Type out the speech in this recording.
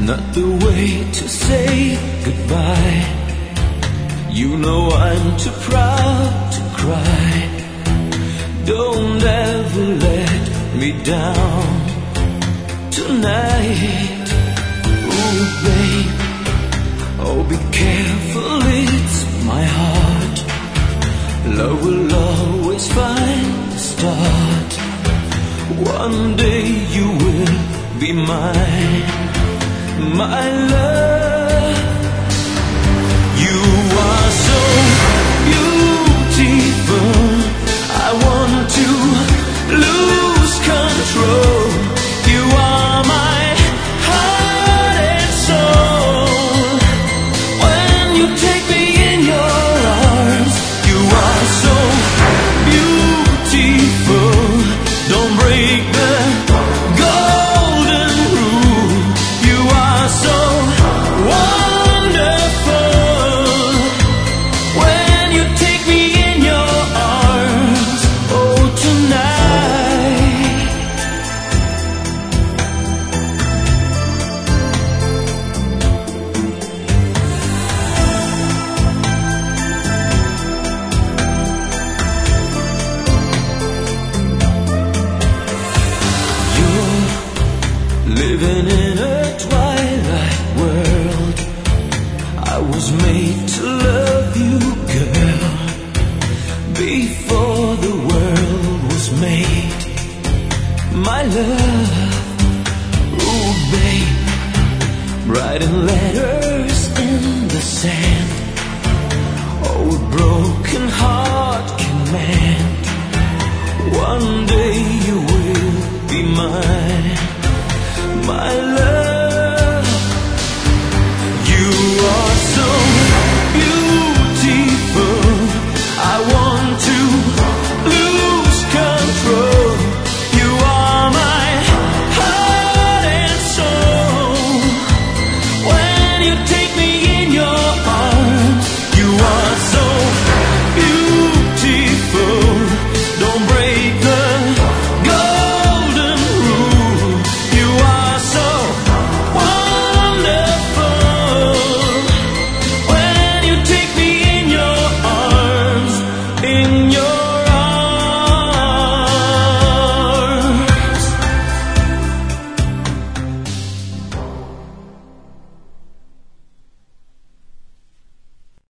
not the way to say goodbye. You know I'm too proud to cry. Don't ever let me down tonight. Ooh, babe, oh, be careful, it's my heart. Love will always find a start. One day you will be mine, my love. You are so beautiful, I want to lose control. You are my heart and soul. When you take me in your arms, you are so beautiful. Don't break the golden rule. You are so wonderful. When you take me in your arms, oh, tonight. You're living in a twilight world. I was made to love you, girl, before the world was made, my love. Ooh, babe, writing letters in the sand. Oh, a broken heart can mend. One day you will be mine, my love.